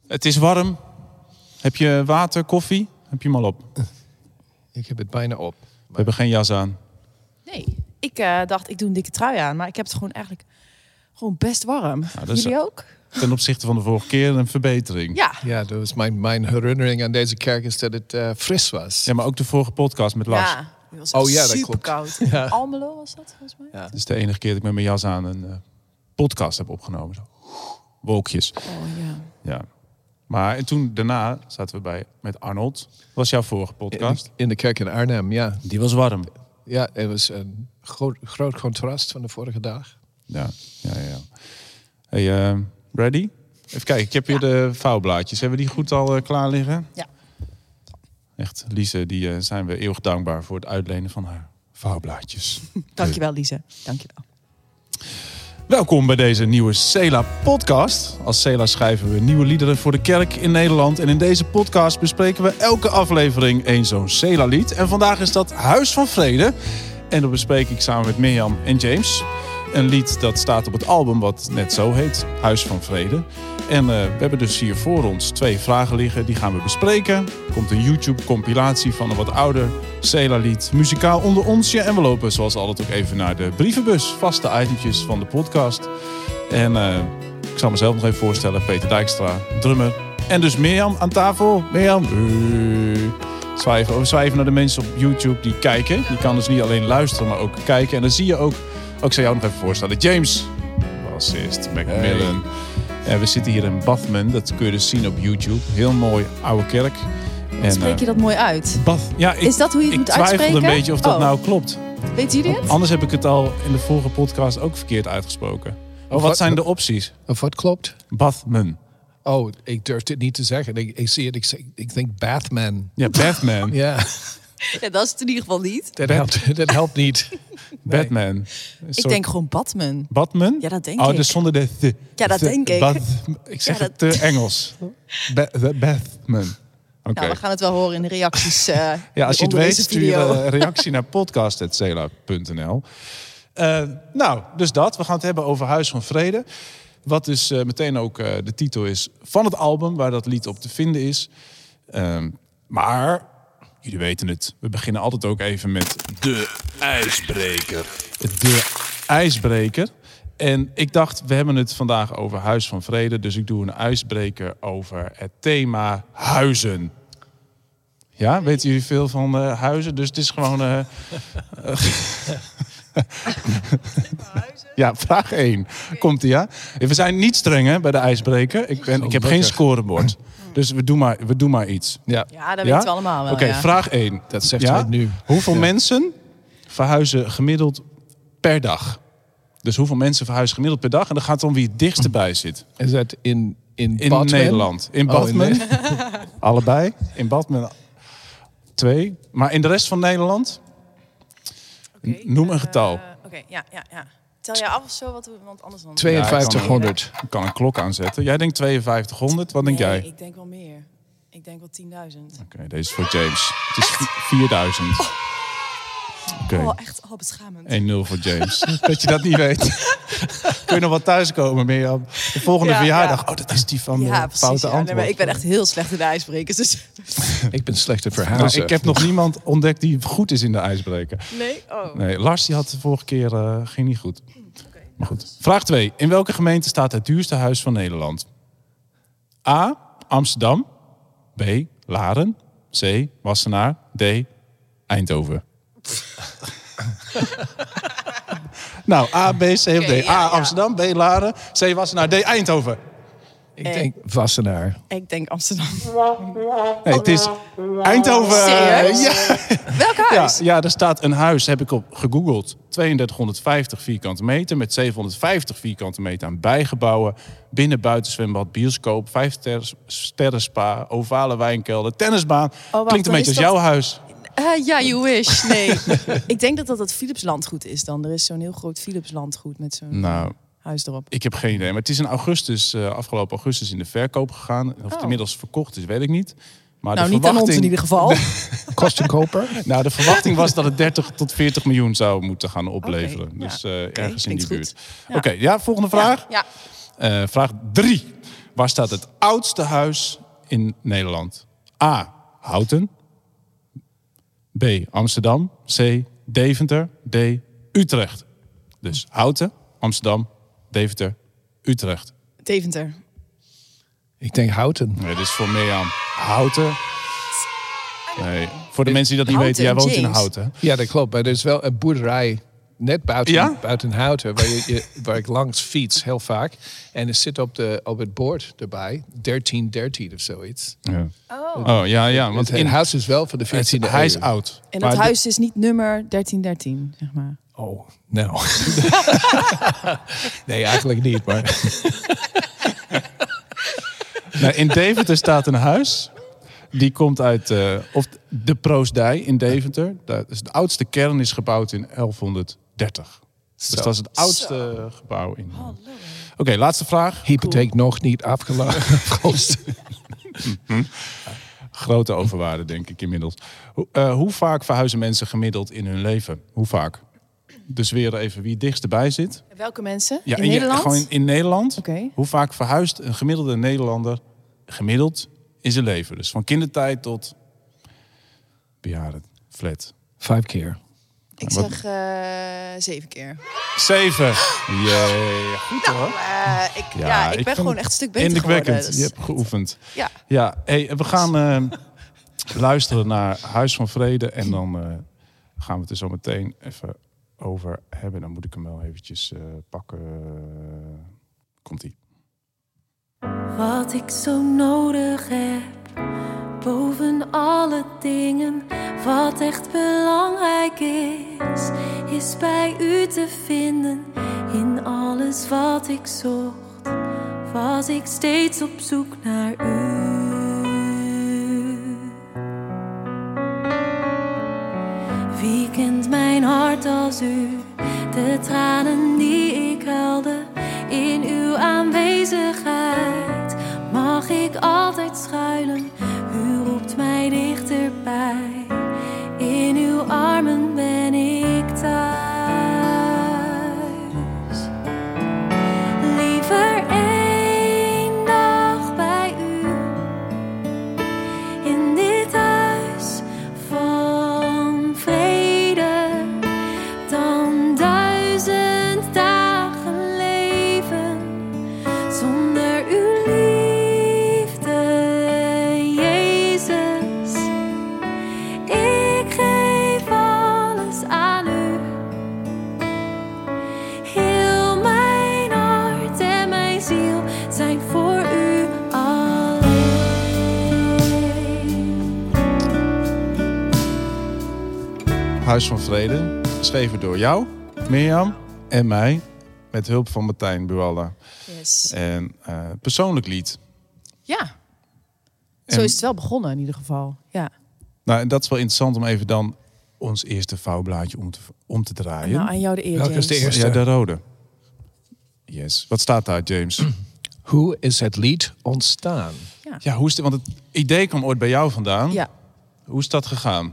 Het is warm. Heb je water, koffie? Heb je hem al op? Ik heb het bijna op. We hebben geen jas aan. Nee, ik dacht ik doe een dikke trui aan. Maar ik heb het gewoon best warm. Nou, dat is Jullie ook? ten opzichte van de vorige keer een verbetering. Ja. Ja, dat was mijn herinnering aan deze kerk is dat het fris was. Ja, maar ook de vorige podcast met Lars. Ja, die was Oh ja, dat super klopt. koud. Ja. Almelo was dat volgens mij. Ja. Het is de enige keer dat ik met mijn jas aan een podcast heb opgenomen. Zo. Wolkjes. Oh ja. Ja. Maar en toen daarna zaten we met Arnold. Dat was jouw vorige podcast. In de kerk in Arnhem, ja. Die was warm. Ja, het was een groot contrast van de vorige dag. Ja. Hey, ready? Even kijken, ik heb hier de vouwblaadjes. Hebben we die goed al klaar liggen? Ja. Echt, Lise, die zijn we eeuwig dankbaar voor het uitlenen van haar vouwblaadjes. Dankjewel, Lise. Dankjewel. Welkom bij deze nieuwe Sela-podcast. Als Sela schrijven we nieuwe liederen voor de kerk in Nederland. En in deze podcast bespreken we elke aflevering één zo'n Sela-lied. En vandaag is dat Huis van Vrede. En dat bespreek ik samen met Mirjam en James. Een lied dat staat op het album wat net zo heet, Huis van Vrede. En we hebben dus hier voor ons 2 vragen liggen, die gaan we bespreken. Er komt een YouTube-compilatie van een wat ouder Sela-lied, muzikaal onder onsje. En we lopen zoals altijd ook even naar de brievenbus, vaste itempjes van de podcast. En ik zal mezelf nog even voorstellen, Peter Dijkstra, drummer. En dus Mirjam aan tafel. Mirjam, zwijven naar de mensen op YouTube die kijken. Je kan dus niet alleen luisteren, maar ook kijken. En dan zie je ook ik zal jou nog even voorstellen, James, bassist, Macmillan. En we zitten hier in Bathman, dat kun je dus zien op YouTube. Heel mooi, oude kerk. En, Spreek je dat mooi uit? Ja, is dat hoe je het moet uitspreken? Ik twijfel een beetje of dat nou klopt. Weten jullie het? Anders heb ik het al in de vorige podcast ook verkeerd uitgesproken. Wat zijn de opties? Of wat klopt? Bathman. Oh, ik durf dit niet te zeggen. Ik zie het, ik denk Batman. Ja, Batman. Ja, Ja, dat is het in ieder geval niet. dat helpt niet. Batman. Ik denk gewoon Batman. Batman? Ja, dat denk ik. Dus zonder de... Ja, dat denk ik. Ik zeg Ja, het te Engels. Batman. Oké. Nou, we gaan het wel horen in de reacties. Ja, als je het onder weet, deze stuur video. een reactie naar podcast@sela.nl. Nou, dus dat. We gaan het hebben over Huis van Vrede. Wat dus meteen ook de titel is van het album, waar dat lied op te vinden is. Maar, jullie weten het, we beginnen altijd ook even met de ijsbreker. De ijsbreker. En ik dacht, we hebben het vandaag over Huis van Vrede. Dus ik doe een ijsbreker over het thema huizen. Ja, weten jullie veel van huizen? Dus het is gewoon... Ja, vraag 1. Komt-ie, ja? We zijn niet streng hè, bij de ijsbreker. Ik heb geen scorebord. Dus we doen maar iets. Ja, Ja, dat weten we allemaal wel. Oké, ja. vraag 1. dat zegt hij nu. Hoeveel mensen verhuizen gemiddeld per dag? Dus hoeveel mensen verhuizen gemiddeld per dag? En dan gaat het om wie het dichtst bij zit. Is dat in In Nederland. In Bathman. Allebei. In Bathman 2. Maar in de rest van Nederland? Oké, Noem een getal. Oké, ja. Tel jij af of zo? Want anders dan... 5200. Ik kan een klok aanzetten. Jij denkt 5200. Wat denk jij? ik denk wel meer. Ik denk wel 10.000. Oké, deze is voor James. Het is 4000. Oké. Oh, echt beschamend. 1-0 voor James. Dat je dat niet weet. Kun je nog wat thuiskomen, Mirjam? De volgende verjaardag. Ja. Oh, dat is die van de precies, foute ja. Nee, antwoord. maar ik ben echt heel slecht in de ijsbrekers. Dus... Ik ben slecht in Nou, verhuizen. ik heb nog niemand ontdekt die goed is in de ijsbreker. Nee? Oh. Nee, Lars die had de vorige keer ging niet goed. Maar goed. Vraag 2. In welke gemeente staat het duurste huis van Nederland? A. Amsterdam. B. Laren. C. Wassenaar. D. Eindhoven. Nou, A, B, C of D. Oké, ja, A. Amsterdam. B. Laren. C. Wassenaar. D. Eindhoven. Ik denk Wassenaar. Ik denk Amsterdam. Nee, het is Eindhoven. Serieus? Ja. Welk huis? Ja, er staat een huis, heb ik op gegoogeld. 3250 vierkante meter met 750 vierkante meter aan bijgebouwen. Binnen, buitenzwembad, bioscoop, 5 sterren spa, ovale wijnkelder, tennisbaan. wacht, Klinkt een dan beetje is als dat- jouw huis. Ja, you wish. Nee. Ik denk dat het Philips landgoed is dan. Er is zo'n heel groot Philips landgoed met zo'n Nou, huis erop. ik heb geen idee. Maar het is in augustus, afgelopen augustus in de verkoop gegaan. Of het inmiddels verkocht is, weet ik niet. Maar Nou, de niet aan ons verwachting, in ieder geval. Kostenkoper? Nou, de verwachting was dat het 30 tot 40 miljoen zou moeten gaan opleveren. Oké, ja. Dus ergens in die klinkt buurt. goed. Ja. Oké, ja, volgende vraag. Ja. Vraag 3. Waar staat het oudste huis in Nederland? A. Houten. B. Amsterdam. C. Deventer. D. Utrecht. Dus Houten, Amsterdam, Deventer, Utrecht. Deventer. Ik denk Houten. Nee, dit is voor Mirjam. Houten. Nee, voor de mensen die dat niet Houten, weten, jij woont in James. Houten. Ja, dat klopt. Maar er is wel een boerderij net buiten Houten, waar ik langs fiets heel vaak. En er zit op het bord erbij 1313 of zoiets. Ja. Ja, want Het huis is wel van de 14e eeuw. hij is oud. En dat Maar huis is niet nummer 1313, zeg maar. Oh, nou. Nee, eigenlijk niet, maar... Nou, in Deventer staat een huis. Die komt uit de Proostdij in Deventer. Dat is de oudste kern is gebouwd in 1130. Dus dat is het oudste gebouw in. Oké, laatste vraag. Hypotheek nog niet afgelost. Grote overwaarde, denk ik inmiddels. Hoe vaak verhuizen mensen gemiddeld in hun leven? Hoe vaak? Dus weer even wie het dichtst bij zit. Welke mensen? Ja, in Nederland? Gewoon in Nederland. Oké. Hoe vaak verhuist een gemiddelde Nederlander gemiddeld in zijn leven? Dus van kindertijd tot bejaarden. Flat. 5 keer. Ik Wat- zeg 7 keer. 7. Jee, goed hoor. Ik ben vind gewoon het echt een stuk beter geworden. indrukwekkend. Dus- Je hebt geoefend. Ja. Ja, hey, we gaan luisteren naar Huis van Vrede. En dan gaan we het er zo meteen even over hebben. Dan moet ik hem wel eventjes pakken. Komt-ie. Wat ik zo nodig heb, boven alle dingen, wat echt belangrijk is bij u te vinden. In alles wat ik zocht, was ik steeds op zoek naar u. Wie kent mijn hart als u, de tranen die ik huilde in uw aanwezigheid, mag ik altijd schuilen. U roept mij dichterbij, in uw armen ben ik thuis. Liever één dag bij u, in dit huis van vrede, dan 1000 dagen leven zonder uw liefde, Jezus. Ik geef alles aan u, heel mijn hart en mijn ziel zijn voor u alleen. Huis van Vrede. Geschreven door jou, Mirjam en mij. Met hulp van Martijn Buwalda. Yes. En persoonlijk lied. Ja. En- Zo is het wel begonnen in ieder geval. Ja. Nou, en dat is wel interessant om even dan ons eerste vouwblaadje om te draaien. Nou, aan jou de eer, Welke is de James. eerste? Ja, de rode. Yes. Wat staat daar, James? Hoe is het lied ontstaan? Ja, hoe is het? Want het idee kwam ooit bij jou vandaan. Ja. Hoe is dat gegaan?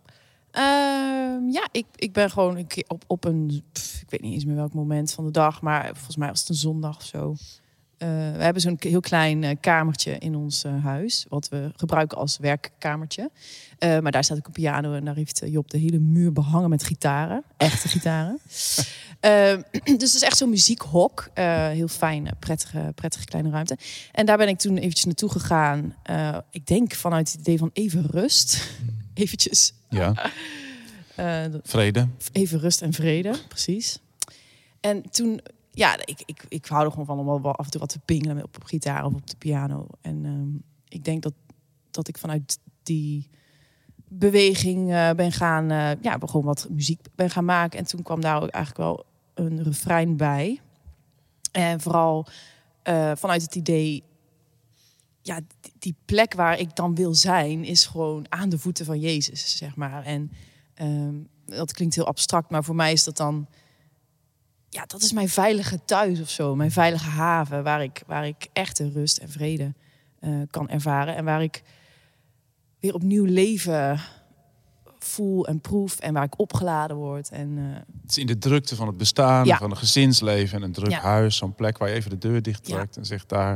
Ik ben gewoon een keer op een... ik weet niet eens meer welk moment van de dag, maar volgens mij was het een zondag of zo. We hebben zo'n heel klein kamertje in ons huis, wat we gebruiken als werkkamertje. Maar daar staat ook een piano en daar heeft Job de hele muur behangen met gitaren. Echte gitaren. Dus het is echt zo'n muziekhok. Heel fijn, prettige kleine ruimte. En daar ben ik toen eventjes naartoe gegaan. Ik denk vanuit het idee van even rust. Eventjes. Ja. Vrede. Even rust en vrede, precies. En toen, ja, ik hou er gewoon van om wel af en toe wat te pingelen op gitaar of op de piano. En ik denk dat ik vanuit die beweging ben gaan, gewoon wat muziek ben gaan maken. En toen kwam daar ook eigenlijk wel een refrein bij. En vooral vanuit het idee, ja, die plek waar ik dan wil zijn, is gewoon aan de voeten van Jezus, zeg maar. En dat klinkt heel abstract, maar voor mij is dat dan, ja, dat is mijn veilige thuis of zo, mijn veilige haven, waar ik echte rust en vrede kan ervaren en waar ik weer opnieuw leven voel en proef en waar ik opgeladen word. En Het is in de drukte van het bestaan, Ja. van een gezinsleven en een druk Ja. huis. Zo'n plek waar je even de deur dicht trekt en zegt daar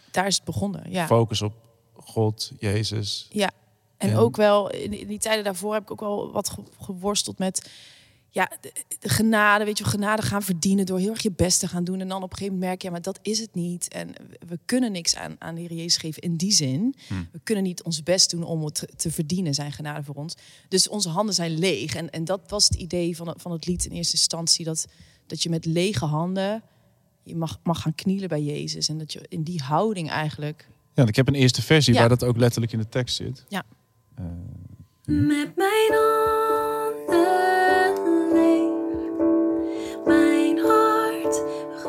daar is het begonnen. Ja. Focus op God, Jezus. Ja, en ook wel in die tijden daarvoor heb ik ook wel wat geworsteld met de genade. Weet je, genade gaan verdienen door heel erg je best te gaan doen. En dan op een gegeven moment merk je, maar dat is het niet. En we kunnen niks aan de Heer Jezus geven in die zin. We kunnen niet ons best doen om het te verdienen, zijn genade voor ons. Dus onze handen zijn leeg. En dat was het idee van het lied in eerste instantie. Dat je met lege handen je mag gaan knielen bij Jezus. En dat je in die houding eigenlijk... Ja, ik heb een eerste versie waar dat ook letterlijk in de tekst zit. Ja. Met mijn handen leeg, mijn hart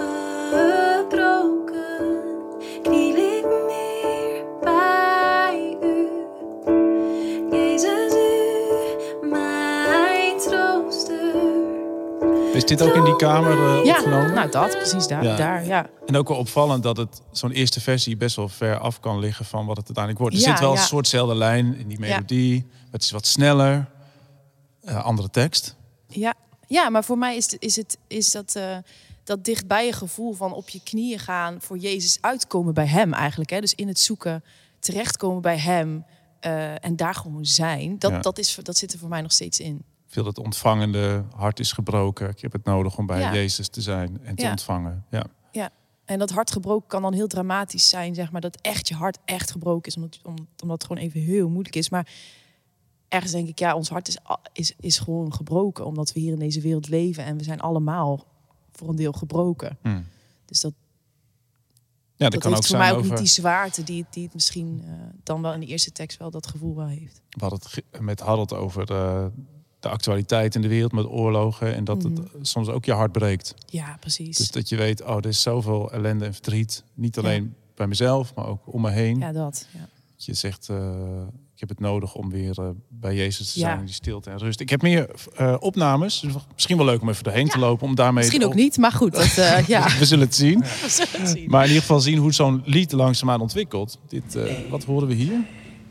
gebroken, kniel ik neer bij u. Jezus, u, mijn trooster. Is dit ook in die kamer opgenomen? Nou dat, precies daar. Ja. En ook wel opvallend dat het zo'n eerste versie best wel ver af kan liggen van wat het uiteindelijk wordt. Er zit wel een soortzelfde lijn in die melodie. Het is wat sneller. Andere tekst. Ja, maar voor mij is dat dichtbij je gevoel van op je knieën gaan voor Jezus, uitkomen bij hem eigenlijk. Hè? Dus in het zoeken, terechtkomen bij hem en daar gewoon zijn. Dat zit er voor mij nog steeds in. Veel dat ontvangende hart is gebroken. Ik heb het nodig om bij Jezus te zijn en te ontvangen. Ja. En dat hart gebroken kan dan heel dramatisch zijn, zeg maar. Dat echt je hart echt gebroken is, omdat het gewoon even heel moeilijk is. Maar ergens denk ik, ons hart is gewoon gebroken. Omdat we hier in deze wereld leven. En we zijn allemaal voor een deel gebroken. Dus dat kan heeft ook voor zijn mij ook over... niet die zwaarte die het misschien dan wel in de eerste tekst wel dat gevoel wel heeft. We hadden het met Harold over de actualiteit in de wereld met oorlogen. En dat het soms ook je hart breekt. Ja, precies. Dus dat je weet, er is zoveel ellende en verdriet. Niet alleen bij mezelf, maar ook om me heen. Ja, dat. Ja. Je zegt, ik heb het nodig om weer bij Jezus te zijn. In die stilte en rust. Ik heb meer opnames. Dus misschien wel leuk om even doorheen te lopen. Om daarmee misschien ook niet, maar goed. We zullen het zien. Maar in ieder geval zien hoe zo'n lied langzaamaan ontwikkelt. Wat horen we hier?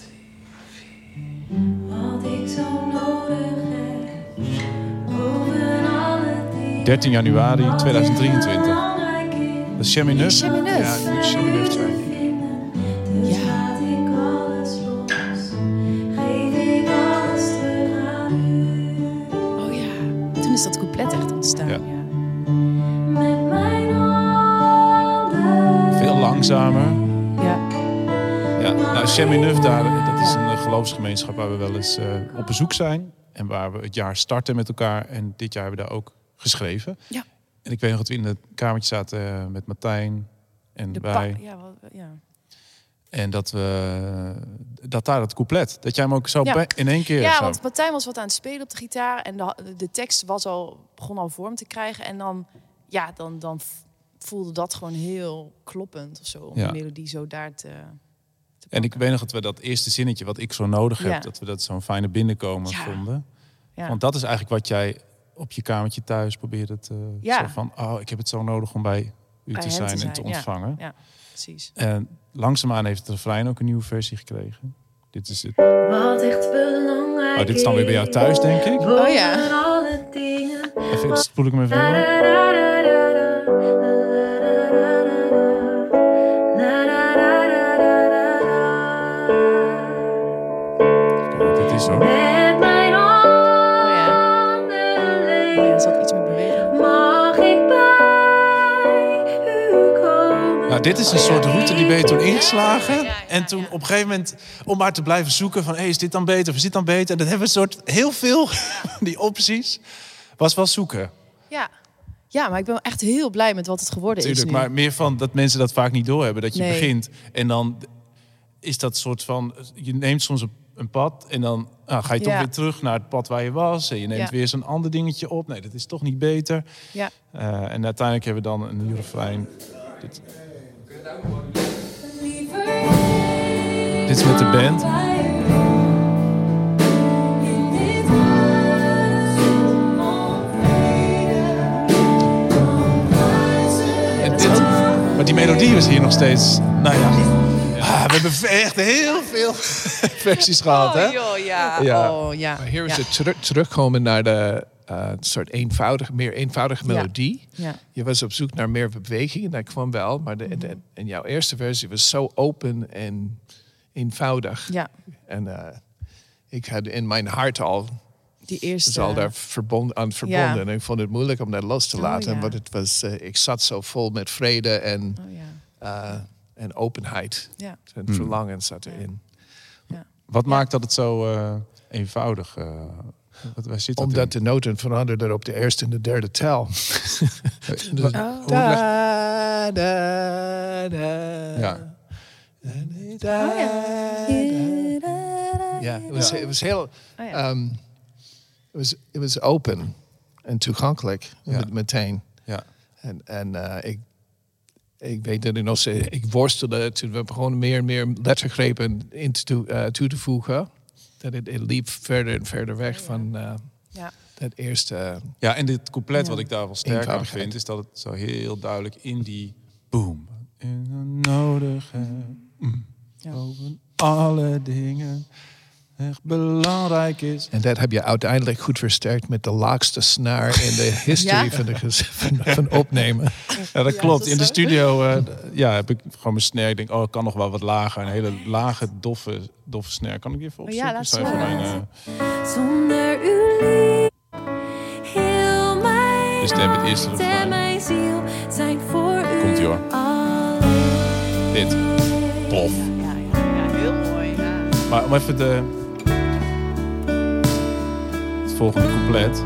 Wat ik zo nodig heb, boven alle dingen. 13 januari 2023. Dat is Shemi Neuf. Shemi Neuf. Ja, dat moet Shemi Neuf zijn. Laat ik alles los, geef ik alles terug aan u. Oh ja, toen is dat couplet echt ontstaan. Ja. Met mijn handen. Veel langzamer. Ja, nou, Shemi Neuf daar, dat is een geloofsgemeenschap waar we wel eens op bezoek zijn. En waar we het jaar starten met elkaar. En dit jaar hebben we daar ook geschreven. Ja. En ik weet nog dat we in het kamertje zaten met Martijn en wij. En dat daar het couplet, dat jij hem ook zo in één keer... Ja, zo. want Martijn was wat aan het spelen op de gitaar. En de tekst begon al vorm te krijgen. En dan voelde dat gewoon heel kloppend of zo. Om die melodie zo daar te en ik weet nog dat we dat eerste zinnetje, wat ik zo nodig heb... dat we dat zo'n fijne binnenkomen vonden. Ja. Want dat is eigenlijk wat jij op je kamertje thuis probeerde te... Zo van, ik heb het zo nodig om bij u te zijn en te ontvangen. Ja, precies. En langzaamaan heeft het refrein ook een nieuwe versie gekregen. Dit is het. Wat echt belangrijk dit is dan weer bij jou thuis, denk ik. Oh ja. Alle dingen. Even, spoel ik hem even door. Dit is zo. Met mijn handen leeg. Er zat iets met beweging. Mag ik bij u komen? Nou, dit is een soort route die ben je toen ingeslagen. Ja. En toen op een gegeven moment, om maar te blijven zoeken van... is dit dan beter of is dit dan beter? En dat hebben we een soort heel veel, die opties, was wel zoeken. Ja, maar ik ben echt heel blij met wat het geworden is nu. Maar meer van dat mensen dat vaak niet doorhebben. Dat je begint en dan is dat soort van... Je neemt soms een pad en dan ga je toch weer terug naar het pad waar je was. En je neemt weer zo'n ander dingetje op. Nee, dat is toch niet beter. Ja. En uiteindelijk hebben we dan een nieuw refrein. Dit is met de band. Maar die melodie is hier nog steeds... Nou ja, we hebben echt heel veel versies gehad, hè? Oh, joh, ja. Ja. Oh, ja. Maar hier is het terugkomen naar de een soort meer eenvoudige melodie. Ja. Je was op zoek naar meer beweging en dat kwam wel. Maar en jouw eerste versie was zo open en eenvoudig. Ja. En ik had in mijn hart al... Die eerste... was al daar verbonden. En ik vond het moeilijk om dat los te laten. ja. Want het was, ik zat zo vol met vrede en, en openheid. Ja. En verlangen zat erin. Wat maakt dat het zo eenvoudig? Waar zit dat Omdat in? de noten veranderden op de eerste en de derde tel. Oh. Da, da, da. Ja. Ja, het was heel... Oh, ja. Het was open en toegankelijk meteen. Ja. En ik weet dat ik worstelde toen we begonnen meer en meer lettergrepen toe te voegen. Dat het liep verder en verder weg van dat eerste. Ja, en dit couplet wat ik daar wel sterk aan Eenvoudigheid. vind... is dat het zo heel duidelijk in die boom... in de nodige... boven alle dingen... echt belangrijk is. En dat heb je uiteindelijk goed versterkt met de laagste snaar in de historie van opnemen. Ja, dat klopt. dat In de is studio heb ik gewoon mijn snare. Ik denk, ik kan nog wel wat lager. Een hele lage, doffe snare. Kan ik die even opzoeken? Ja, laat Zou zien. even Zonder uw lief, heel mijn Dus neem het eerste hart refrein. en mijn ziel zijn voor u. Komt-ie, hoor. alleen. Dit. Plof. Ja, heel mooi. Ja. Maar om even het volgende couplet.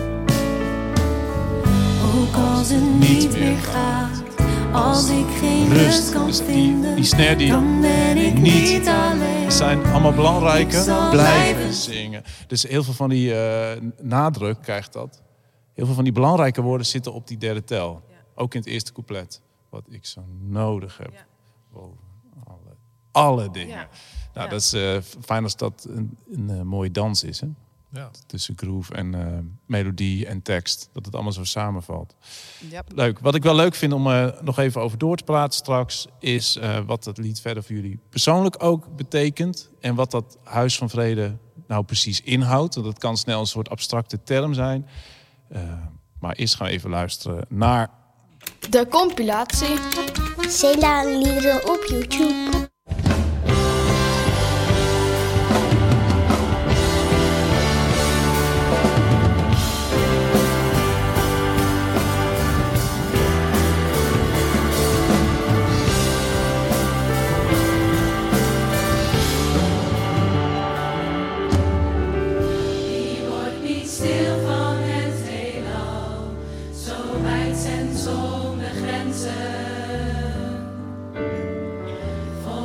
Ook als het niet meer gaat, als ik geen rust kan Dus vinden, die snare die dan ben ik niet alleen. Het zijn allemaal belangrijke. Ik zal Blijven blijven zingen. Dus heel veel van die nadruk krijgt dat. Heel veel van die belangrijke woorden zitten op die derde tel. Ook in het eerste couplet. Wat ik zo nodig heb. Boven alle dingen. Ja. Nou, dat is fijn als dat een mooie dans is. Hè? Ja. Tussen groove en melodie en tekst. Dat het allemaal zo samenvalt. Yep. Leuk. Wat ik wel leuk vind om nog even over door te praten straks... is wat het lied verder voor jullie persoonlijk ook betekent. En wat dat Huis van Vrede nou precies inhoudt. Want dat kan snel een soort abstracte term zijn. Maar eerst gaan we even luisteren naar... De compilatie. Cela-liederen op YouTube. Je wordt niet stil van het heelal, zo wijd en zonder grenzen.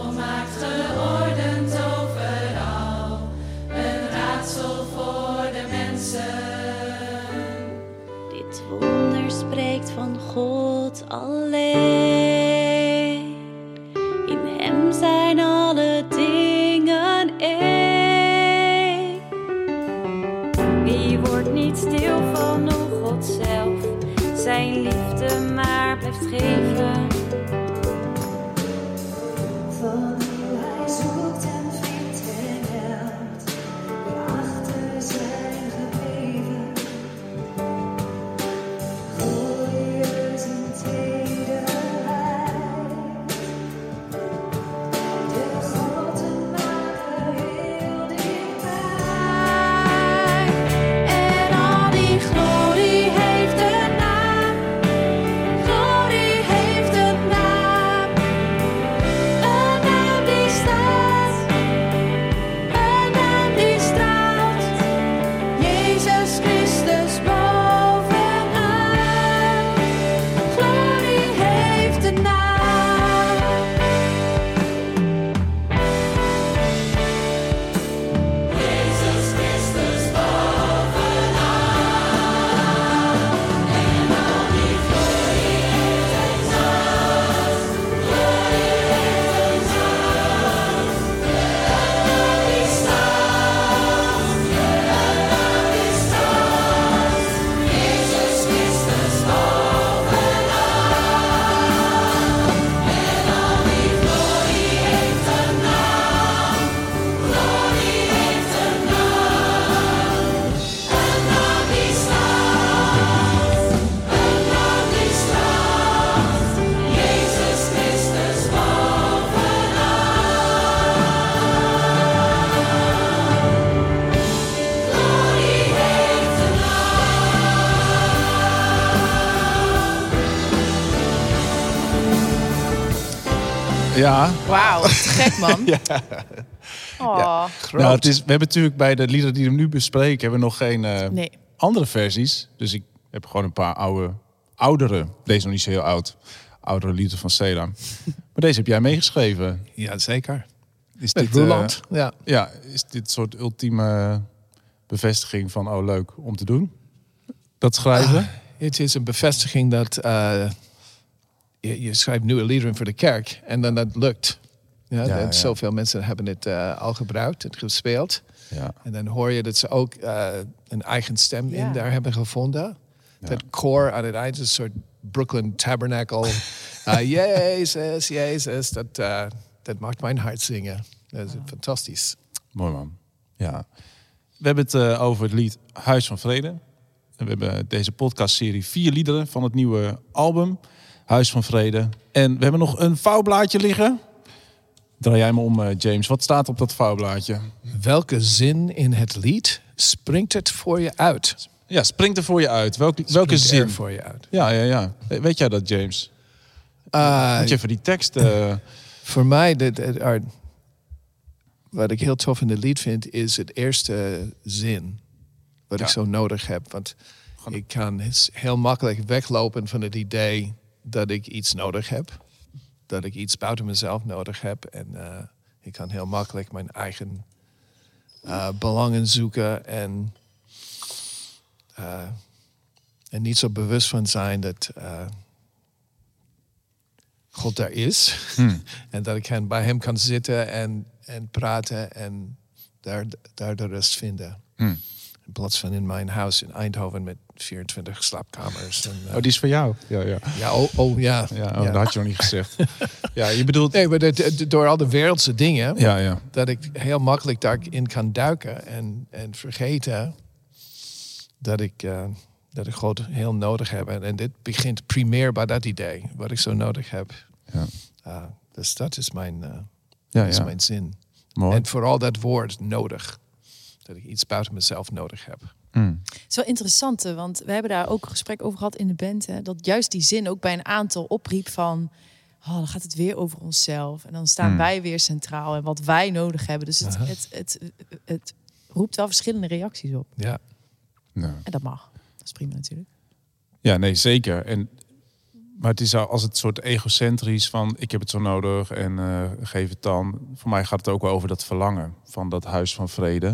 Ja. Wauw, te gek man. Oh. Nou, we hebben natuurlijk bij de liederen die we nu bespreken... hebben we nog geen Nee. andere versies. Dus ik heb gewoon een paar oudere... Deze nog niet zo heel oud. Oudere liederen van Cela. Maar deze heb jij meegeschreven. Ja, zeker. Is Met Roeland. Ja, is dit soort ultieme bevestiging van... oh, leuk om te doen? Dat schrijven? Het is een bevestiging dat je schrijft nieuwe liederen voor de kerk. En dan dat lukt. Ja. Zoveel mensen hebben het al gebruikt en gespeeld. Ja. En dan hoor je dat ze ook een eigen stem in daar hebben gevonden. Ja. Dat koor aan het eind is een soort Brooklyn Tabernacle. Jezus, Jezus. Dat maakt mijn hart zingen. Dat is fantastisch. Mooi man. Ja. We hebben het over het lied Huis van Vrede. En we hebben deze podcastserie 4 liederen van het nieuwe album Huis van Vrede. En we hebben nog een vouwblaadje liggen. Draai jij me om, James. Wat staat op dat vouwblaadje? Welke zin in het lied springt het voor je uit? Ja, springt er voor je uit. Welke zin? Er voor je uit? Ja. Weet jij dat, James? Moet je even die tekst... Voor mij, wat ik heel tof in het lied vind, is het eerste zin. Wat ik zo nodig heb. Want ik kan heel makkelijk weglopen van het idee dat ik iets nodig heb. Dat ik iets buiten mezelf nodig heb. En ik kan heel makkelijk mijn eigen belangen zoeken. En niet zo bewust van zijn dat God daar is. En dat ik bij hem kan zitten en praten en daar de rust vinden. In plaats van in mijn huis in Eindhoven met 24 slaapkamers. En, die is voor jou. Ja. Ja. Dat had je nog niet gezegd. Ja, je bedoelt... Nee, maar door al de wereldse dingen... Ja. Dat ik heel makkelijk daarin kan duiken. En vergeten dat ik God heel nodig heb. En dit begint primair bij dat idee. Wat ik zo nodig heb. Ja. Dus dat is mijn zin. Mooi. En vooral dat woord nodig. Dat ik iets buiten mezelf nodig heb. Het is wel interessant, want we hebben daar ook een gesprek over gehad in de band. Hè, dat juist die zin ook bij een aantal opriep van... dan gaat het weer over onszelf. En dan staan wij weer centraal en wat wij nodig hebben. Dus het roept wel verschillende reacties op. Ja. En dat mag. Dat is prima natuurlijk. Ja, nee, zeker. Maar het is als het soort egocentrisch van... ik heb het zo nodig en geef het dan. Voor mij gaat het ook wel over dat verlangen van dat huis van vrede.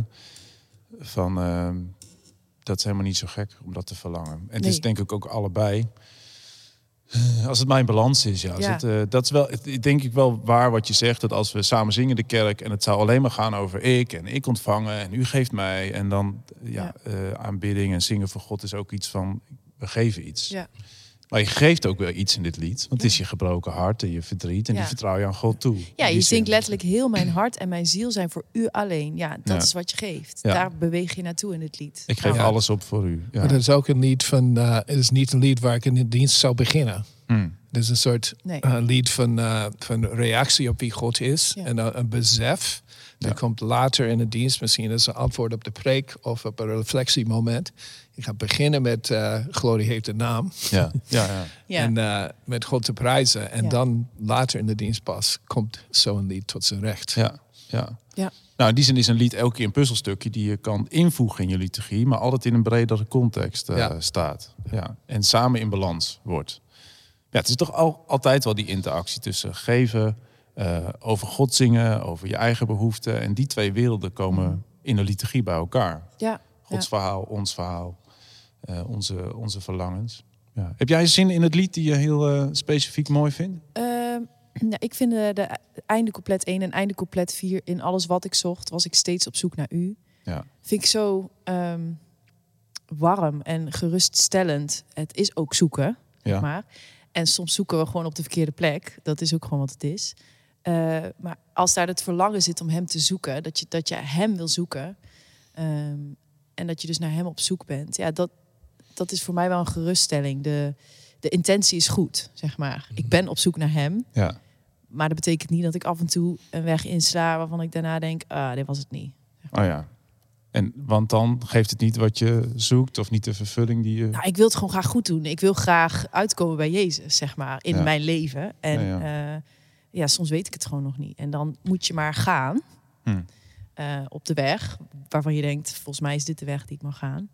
Dat is helemaal niet zo gek om dat te verlangen. En het is denk ik ook allebei. Als het mijn balans is, dat is wel, denk ik wel waar wat je zegt. Dat als we samen zingen in de kerk en het zou alleen maar gaan over ik ontvangen en u geeft mij. En dan aanbidding en zingen voor God is ook iets van, we geven iets. Ja. Maar je geeft ook wel iets in dit lied. Want het is je gebroken hart en je verdriet. En die vertrouw je aan God toe. Ja, je zingt letterlijk heel mijn hart en mijn ziel zijn voor u alleen. Ja, dat is wat je geeft. Ja. Daar beweeg je naartoe in het lied. Ik geef alles op voor u. Ja. Maar dat is ook een lied van... het is niet een lied waar ik in de dienst zou beginnen. Het is een soort lied van reactie op wie God is. Ja. En een besef. Dat komt later in de dienst. Misschien als een antwoord op de preek of op een reflectiemoment. Je gaat beginnen met Glorie heeft een naam. Ja. En met God te prijzen. En dan later in de dienst pas komt zo'n lied tot zijn recht. Ja. Nou, in die zin is een lied elke keer een puzzelstukje die je kan invoegen in je liturgie. Maar altijd in een bredere context staat. Ja. En samen in balans wordt. Ja, het is toch altijd wel die interactie tussen geven... over God zingen, over je eigen behoeften. En die twee werelden komen in de liturgie bij elkaar. Ja. Gods verhaal, ons verhaal, onze verlangens. Ja. Heb jij een zin in het lied die je heel specifiek mooi vindt? Ik vind de einde couplet 1 en einde couplet 4... in alles wat ik zocht, was ik steeds op zoek naar u. Ja. Vind ik zo warm en geruststellend. Het is ook zoeken, zeg maar. En soms zoeken we gewoon op de verkeerde plek. Dat is ook gewoon wat het is. Maar als daar het verlangen zit om hem te zoeken... dat je hem wil zoeken... en dat je dus naar hem op zoek bent... ja, dat is voor mij wel een geruststelling. De intentie is goed, zeg maar. Ik ben op zoek naar hem. Ja. Maar dat betekent niet dat ik af en toe een weg insla... waarvan ik daarna denk, dit was het niet. Oh ja. Want dan geeft het niet wat je zoekt of niet de vervulling die je... Nou, ik wil het gewoon graag goed doen. Ik wil graag uitkomen bij Jezus, zeg maar, in mijn leven. En soms weet ik het gewoon nog niet. En dan moet je maar gaan op de weg waarvan je denkt, volgens mij is dit de weg die ik mag gaan.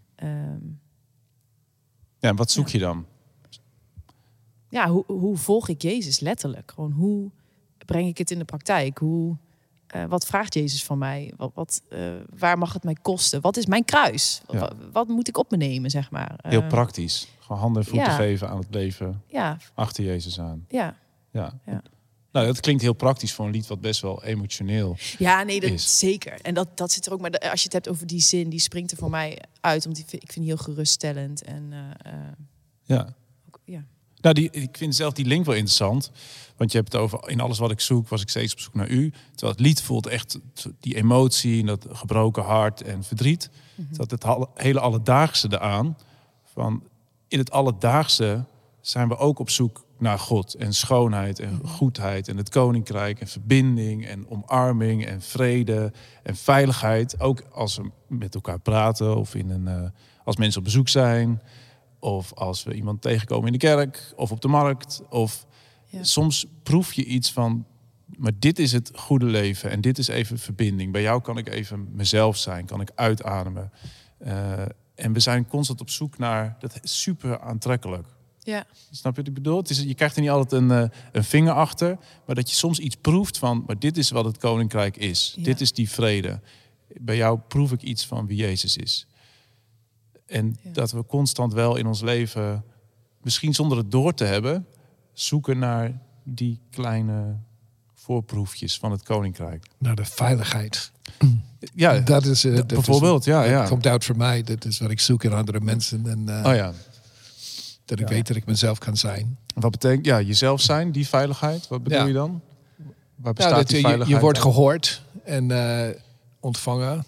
En wat zoek je dan? Ja, hoe volg ik Jezus letterlijk? Gewoon hoe breng ik het in de praktijk? Wat vraagt Jezus van mij? Waar mag het mij kosten? Wat is mijn kruis? Ja. Wat moet ik op me nemen, zeg maar? Heel praktisch. Gewoon handen en voeten geven aan het leven. Ja. Achter Jezus aan. Ja. Nou, dat klinkt heel praktisch voor een lied wat best wel emotioneel Ja, nee, dat is. zeker. En dat zit er ook. Maar als je het hebt over die zin, die springt er voor mij uit. Want ik vind die heel geruststellend. En Ja. ja. Nou, ik vind zelf die link wel interessant. Want je hebt het over, in alles wat ik zoek, was ik steeds op zoek naar u. Terwijl het lied voelt echt die emotie en dat gebroken hart en verdriet. Dat het hele alledaagse eraan. Van in het alledaagse zijn we ook op zoek naar God en schoonheid en goedheid en het koninkrijk en verbinding en omarming en vrede en veiligheid. Ook als we met elkaar praten of als mensen op bezoek zijn. Of als we iemand tegenkomen in de kerk of op de markt. Of soms proef je iets van, maar dit is het goede leven en dit is even verbinding. Bij jou kan ik even mezelf zijn, kan ik uitademen. En we zijn constant op zoek naar, dat is super aantrekkelijk. Ja. Snap je wat ik bedoel? Je krijgt er niet altijd een vinger achter, maar dat je soms iets proeft van, maar dit is wat het koninkrijk is. Ja. Dit is die vrede. Bij jou proef ik iets van wie Jezus is. En dat we constant wel in ons leven, misschien zonder het door te hebben, zoeken naar die kleine voorproefjes van het koninkrijk. Naar de veiligheid. Ja, Dat is bijvoorbeeld. Dat komt uit voor mij. Dat is wat ik zoek in andere mensen. En, dat ik weet dat ik mezelf kan zijn. Wat betekent jezelf zijn, die veiligheid? Wat bedoel je dan? Waar bestaat die veiligheid? Je wordt gehoord en ontvangen.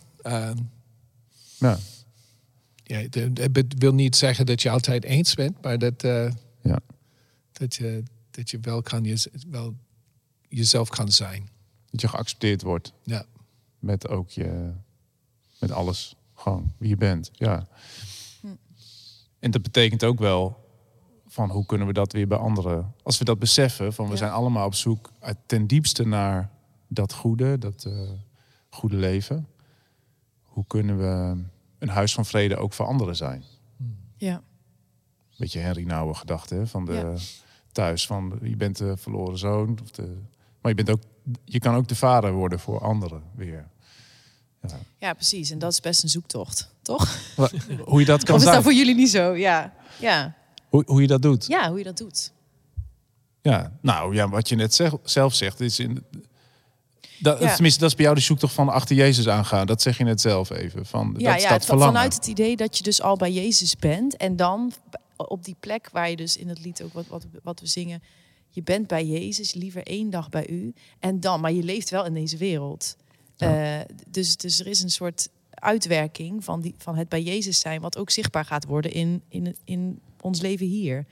Het wil niet zeggen dat je altijd eens bent, maar dat je wel jezelf kan zijn. Dat je geaccepteerd wordt. Ja. Met met alles. Gewoon wie je bent. Ja. En dat betekent ook wel van hoe kunnen we dat weer bij anderen. Als we dat beseffen, van we zijn allemaal op zoek ten diepste naar dat goede leven. Hoe kunnen we een huis van vrede ook voor anderen zijn? Ja. Beetje Henry Nouwen gedachte, hè? Van thuis van je bent de verloren zoon. Maar je kan ook de vader worden voor anderen weer. Ja, precies. En dat is best een zoektocht, toch? Hoe je dat kan of is zijn. dat voor jullie niet zo? Ja. Hoe je dat doet. Ja, hoe je dat doet. Ja, nou wat je net zelf zegt is tenminste, dat is bij jou de zoektocht van achter Jezus aangaan. Dat zeg je net zelf even. Vanuit het idee dat je dus al bij Jezus bent en dan op die plek waar je dus in het lied ook wat we zingen, je bent bij Jezus, liever 1 dag bij u en dan, maar je leeft wel in deze wereld. Ja. Dus er is een soort uitwerking van het bij Jezus zijn, wat ook zichtbaar gaat worden in ons leven hier.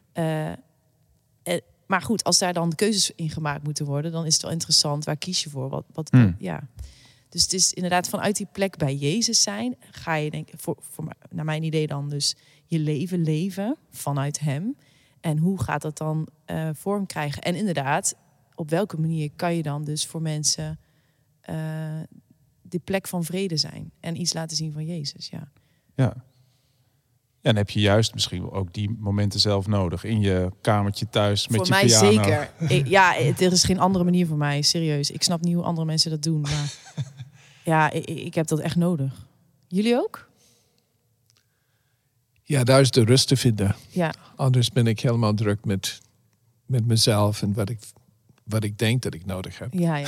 Maar goed, als daar dan keuzes in gemaakt moeten worden, dan is het wel interessant. Waar kies je voor? Dus het is inderdaad vanuit die plek bij Jezus zijn, ga je denk ik, naar mijn idee dan dus je leven leven vanuit hem. En hoe gaat dat dan vorm krijgen? En inderdaad, op welke manier kan je dan dus voor mensen die plek van vrede zijn en iets laten zien van Jezus? Ja. En heb je juist misschien ook die momenten zelf nodig in je kamertje thuis met voor je piano? Voor mij zeker. Er is geen andere manier voor mij, serieus. Ik snap niet hoe andere mensen dat doen, maar ik heb dat echt nodig. Jullie ook? Ja, daar is de rust te vinden. Ja. Anders ben ik helemaal druk met mezelf en wat ik denk dat ik nodig heb. Ja.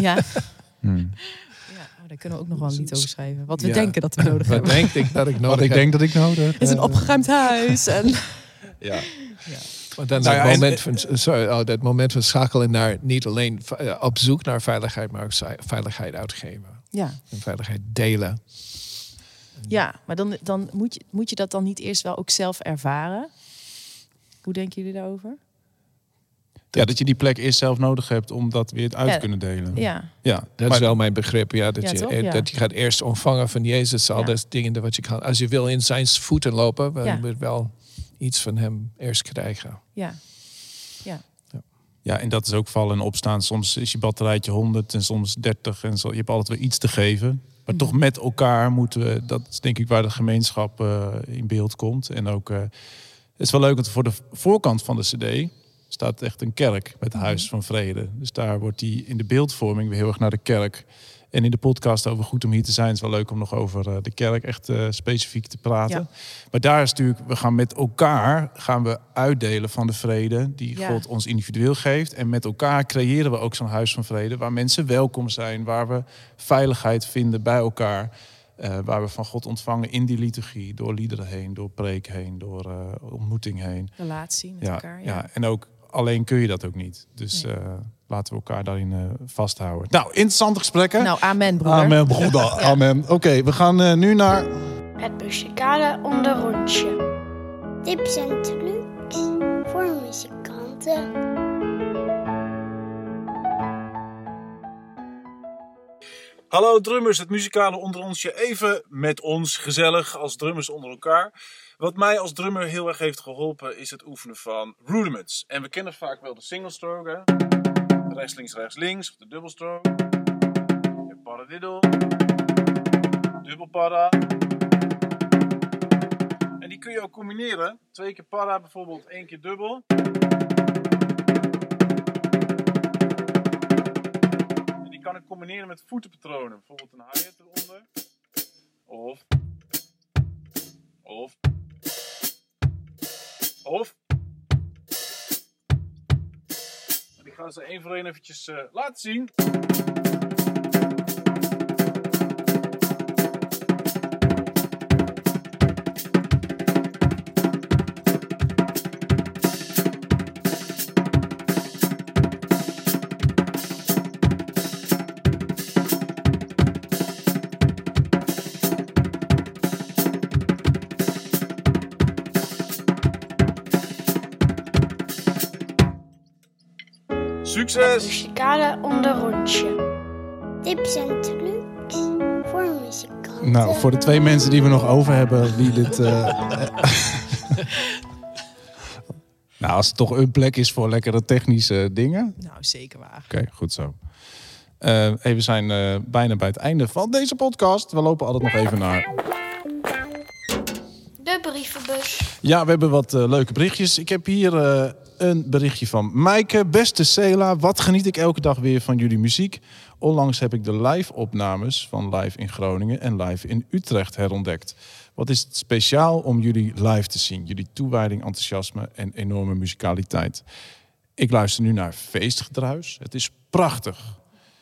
Daar kunnen we ook nog wel een lied over schrijven. Wat we denken dat we nodig hebben. Wat denk ik dat ik nodig heb. denk dat ik nodig heb. Het is een opgeruimd huis. En... Ja. Maar dan dat moment van schakelen naar niet alleen op zoek naar veiligheid, maar ook veiligheid uitgeven. Ja. En veiligheid delen. Ja, maar dan moet je dat dan niet eerst wel ook zelf ervaren? Hoe denken jullie daarover? Ja, dat je die plek eerst zelf nodig hebt om dat weer uit te kunnen delen. Ja. Dat is wel mijn begrip. Ja, dat je gaat eerst ontvangen van Jezus. Al dat dingen wat je kan. Als je wil in zijn voeten lopen, dan moet je wel iets van hem eerst krijgen. Ja. Ja, en dat is ook vallen en opstaan. Soms is je batterijtje 100 en soms 30. En je hebt altijd weer iets te geven. Maar toch met elkaar moeten we... Dat is denk ik waar de gemeenschap in beeld komt. En ook... het is wel leuk, want voor de voorkant van de cd... staat echt een kerk met Huis van Vrede. Dus daar wordt die in de beeldvorming weer heel erg naar de kerk. En in de podcast over Goed om hier te zijn... is wel leuk om nog over de kerk echt specifiek te praten. Ja. Maar daar is natuurlijk... We gaan met elkaar uitdelen van de vrede... die God ons individueel geeft. En met elkaar creëren we ook zo'n Huis van Vrede... waar mensen welkom zijn, waar we veiligheid vinden bij elkaar... waar we van God ontvangen in die liturgie... door liederen heen, door preek heen, door ontmoeting heen. Relatie met elkaar, ja. En ook alleen kun je dat ook niet. Dus laten we elkaar daarin vasthouden. Nou, interessante gesprekken. Nou, amen, broeder. Amen, broeder. Amen. Oké, we gaan nu naar... Het muzikale onderrondje. Tips en trucs voor muzikanten. Hallo drummers, het muzikale onderrondje. Even met ons, gezellig als drummers onder elkaar. Wat mij als drummer heel erg heeft geholpen is het oefenen van rudiments. En we kennen vaak wel de single stroke, hè? Rechts, links, rechts, links. Of de dubbel stroke. Paradiddle. Dubbel para. En die kun je ook combineren. 2 keer para bijvoorbeeld, 1 keer dubbel. En die kan ik combineren met voetenpatronen. Bijvoorbeeld een hi-hat eronder. Of. En ik ga ze één voor één eventjes laten zien. Succes! Het muzikale onderrondje. Tips en trucs voor muzikanten. Nou, voor de 2 mensen die we nog over hebben, wie dit... Nou, als het toch een plek is voor lekkere technische dingen. Nou, zeker waar. Oké, goed zo. We zijn bijna bij het einde van deze podcast. We lopen altijd nog even naar... De brievenbus. Ja, we hebben wat leuke berichtjes. Ik heb hier een berichtje van Maaike. Beste Sela, wat geniet ik elke dag weer van jullie muziek. Onlangs heb ik de live-opnames van Live in Groningen en Live in Utrecht herontdekt. Wat is het speciaal om jullie live te zien? Jullie toewijding, enthousiasme en enorme muzikaliteit. Ik luister nu naar Feestgedruis. Het is prachtig.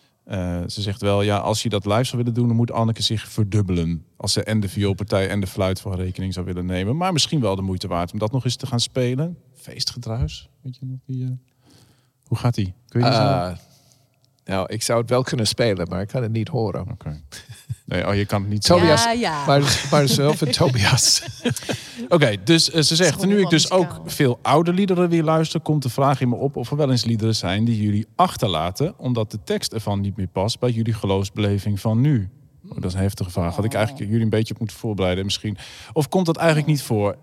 Ze zegt wel, ja, als je dat live zou willen doen... dan moet Anneke zich verdubbelen. Als ze en de vioolpartij en de fluit voor rekening zou willen nemen. Maar misschien wel de moeite waard om dat nog eens te gaan spelen. Feestgedruis, weet je nog? Hoe gaat die? Kun je die zo? Nou, ik zou het wel kunnen spelen, maar ik kan het niet horen. Oké. Nee, je kan het niet Tobias, ja. maar zelf een Tobias. Oké, dus ze zegt, nu ik dus ook veel oude liederen weer luister... komt de vraag in me op of er wel eens liederen zijn die jullie achterlaten... omdat de tekst ervan niet meer past bij jullie geloofsbeleving van nu. Oh, dat is een heftige vraag. Had ik eigenlijk jullie een beetje op moeten voorbereiden misschien. Of komt dat eigenlijk niet voor?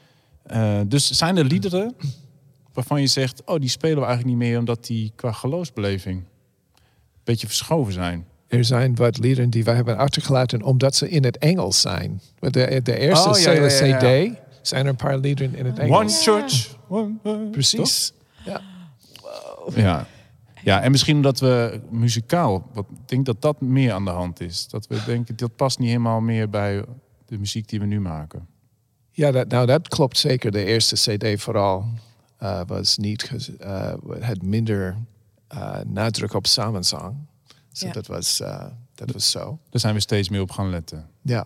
Dus zijn er liederen waarvan je zegt... oh, die spelen we eigenlijk niet meer omdat die qua geloofsbeleving... een beetje verschoven zijn? Er zijn wat liederen die wij hebben achtergelaten omdat ze in het Engels zijn. De eerste CD zijn er een paar liederen in het Engels. One church. One, precies. Ja. Wow. Ja, en misschien omdat we muzikaal... Ik denk dat dat meer aan de hand is. Dat we denken, dat past niet helemaal meer bij de muziek die we nu maken. Ja, dat klopt zeker. De eerste CD vooral was niet... had minder nadruk op samenzang. So dat was zo. Daar zijn we steeds meer op gaan letten. Ja.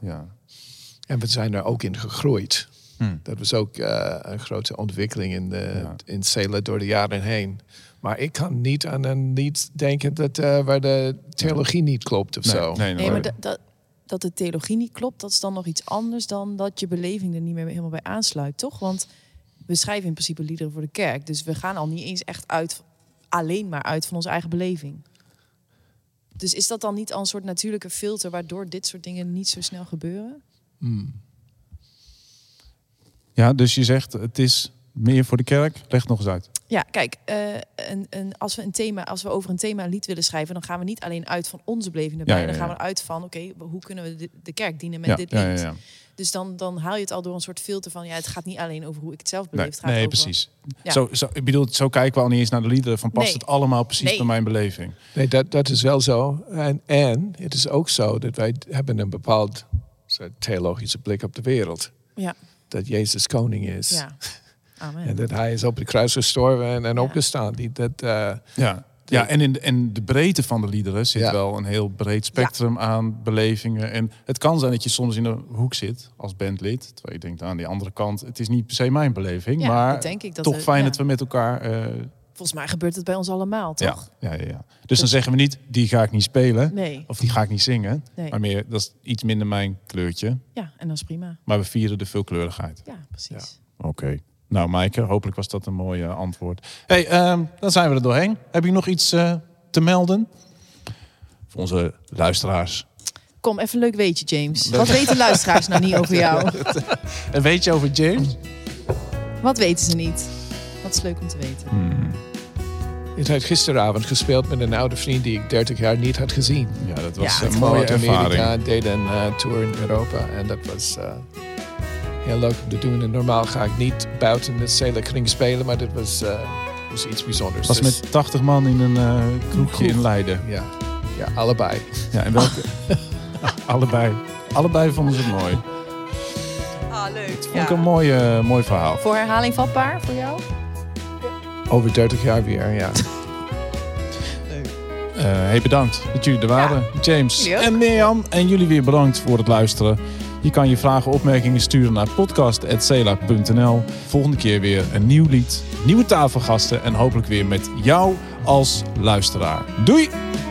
En we zijn er ook in gegroeid. Dat was ook een grote ontwikkeling in Sela door de jaren heen. Maar ik kan niet aan een lied denken waar de theologie niet klopt of zo. Nee, maar dat de theologie niet klopt, dat is dan nog iets anders dan dat je beleving er niet meer helemaal bij aansluit, toch? Want we schrijven in principe liederen voor de kerk. Dus we gaan al niet eens echt alleen maar uit van onze eigen beleving. Dus is dat dan niet al een soort natuurlijke filter... waardoor dit soort dingen niet zo snel gebeuren? Ja, dus je zegt, het is Meer voor de kerk? Leg het nog eens uit. Ja, kijk, als we over een thema een lied willen schrijven, dan gaan we niet alleen uit van onze beleving erbij. Dan gaan we uit van, oké, hoe kunnen we de kerk dienen met dit lied? Ja. Dus dan haal je het al door een soort filter van, het gaat niet alleen over hoe ik het zelf beleef. Het gaat over, precies. Ja. Ik bedoel, zo kijken we al niet eens naar de liederen. Van past het allemaal precies bij mijn beleving? Nee, dat is wel zo. En het is ook zo dat wij hebben een bepaald theologische blik op de wereld. Ja. Dat Jezus koning is. Ja. Amen. En dat hij is op het kruis gestorven en opgestaan. Ja, en in de breedte van de liederen zit wel een heel breed spectrum aan belevingen. En het kan zijn dat je soms in een hoek zit als bandlid. Terwijl je denkt, aan die andere kant, het is niet per se mijn beleving. Maar dat denk ik toch fijn dat we met elkaar... Volgens mij gebeurt het bij ons allemaal, toch? Ja. Dus dan zeggen we niet, die ga ik niet spelen. Nee. Of die ga ik niet zingen. Nee. Maar meer, dat is iets minder mijn kleurtje. Ja, en dat is prima. Maar we vieren de veelkleurigheid. Ja, precies. Ja. Oké. Nou, Maaike, hopelijk was dat een mooi antwoord. Dan zijn we er doorheen. Heb je nog iets te melden? Voor onze luisteraars. Kom, even een leuk weetje, James. Wat weten luisteraars nou niet over jou? Een weetje over James? Wat weten ze niet? Wat is leuk om te weten. Ik had gisteravond gespeeld met een oude vriend die ik 30 jaar niet had gezien. Ja, dat was een mooie ervaring. Amerika deed een tour in Europa en dat was heel leuk om te doen. En normaal ga ik niet buiten de Sela-kring spelen, maar dit was iets bijzonders. Was met 80 man in een kroegje in Leiden. Ja, allebei. Ja, en welke? Allebei vonden ze het mooi. Leuk. Dat vond ik een mooi verhaal. Voor herhaling vatbaar voor jou? Over 30 jaar weer, ja. Leuk. Bedankt dat jullie er waren. Ja. James en Mirjam. En jullie weer bedankt voor het luisteren. Je kan je vragen en opmerkingen sturen naar podcast@sela.nl. Volgende keer weer een nieuw lied, nieuwe tafelgasten en hopelijk weer met jou als luisteraar. Doei!